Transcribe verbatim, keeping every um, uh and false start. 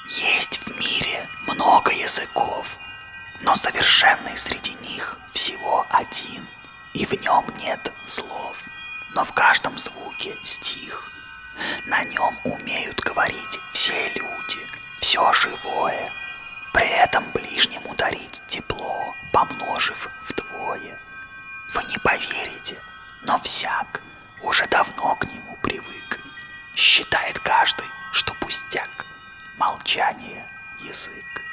Есть в мире много языков, но совершенный среди них всего один, и в нем нет слов, но в каждом звуке стих. На нем умеют говорить все люди, все живое, при этом ближнему дарить тепло, помножив вдвое. Вы не поверите, но всяк уже давно к нему привык. Считает каждый, что пустяк — молчание язык.